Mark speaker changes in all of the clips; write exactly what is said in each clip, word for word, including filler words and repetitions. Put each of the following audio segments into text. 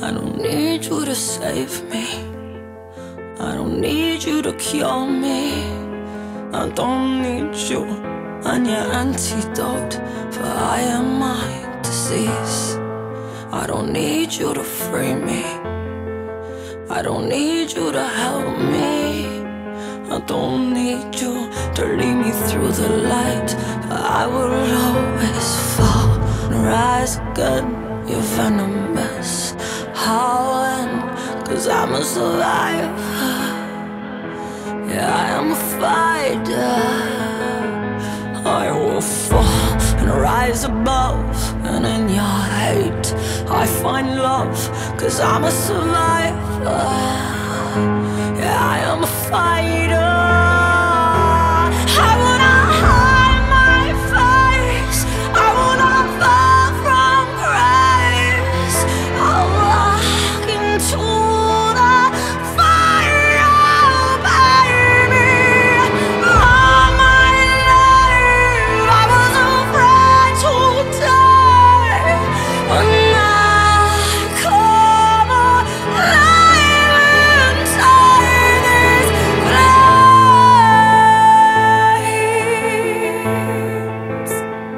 Speaker 1: I don't need you to save me. I don't need you to cure me. I don't need you and your antidote, for I am my disease. I don't need you to free me. I don't need you to help me. I don't need you to lead me through the light. I will always fall and rise again. You're venomous. How and cause I'm a survivor. Yeah, I am a fighter. I will fall and rise above, and in your hate I find love, cause I'm a survivor. Yeah, I am a fighter. I will not hide my face. I will not fall from grace. I'll walk into the fire, baby. All my life I was afraid to die. When I come alive inside these flames.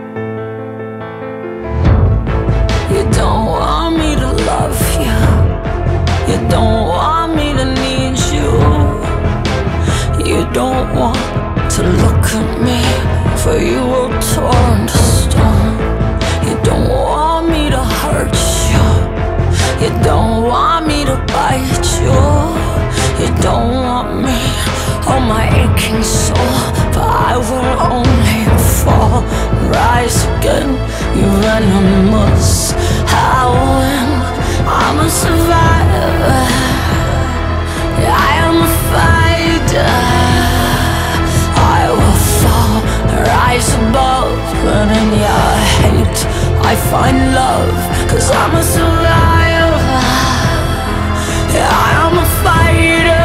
Speaker 1: You don't want me to love you. You don't want me to need you. You don't want to look at me, for you will torn to stone. You don't want me to hurt you. You don't want me to bite you. You don't want me, oh my aching soul, for I will only fall and rise again. You venomous. How and I'm a survivor. Yeah, I am a fighter. I will fall and rise above, and in your hate I find love, cause I'm a survivor. Yeah, I am a fighter.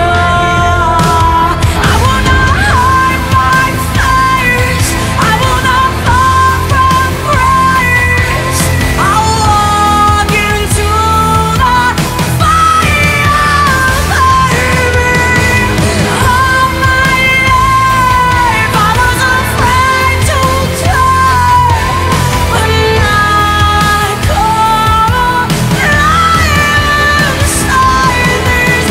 Speaker 1: I will not hide my face. I will not fall from grace. I'll walk into the fire, baby. All my life I was afraid to die. When I come alive inside these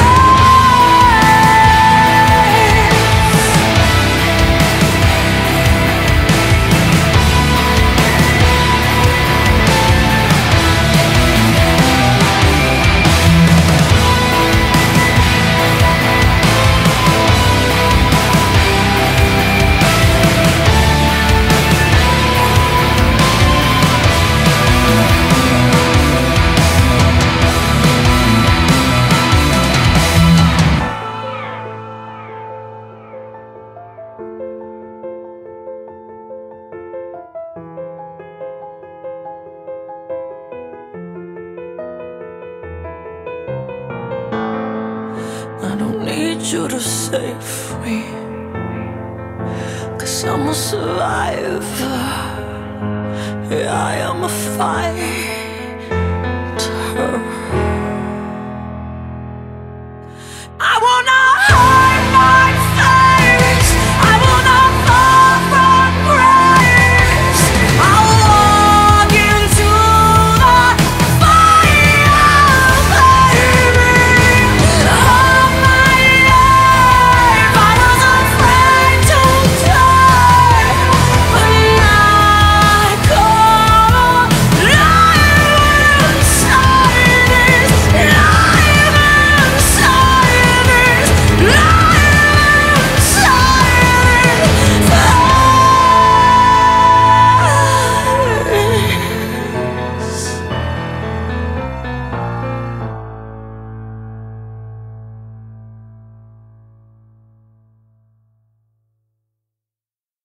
Speaker 1: I don't need you to save me, cause I'm a survivor. Yeah, I am a fighter.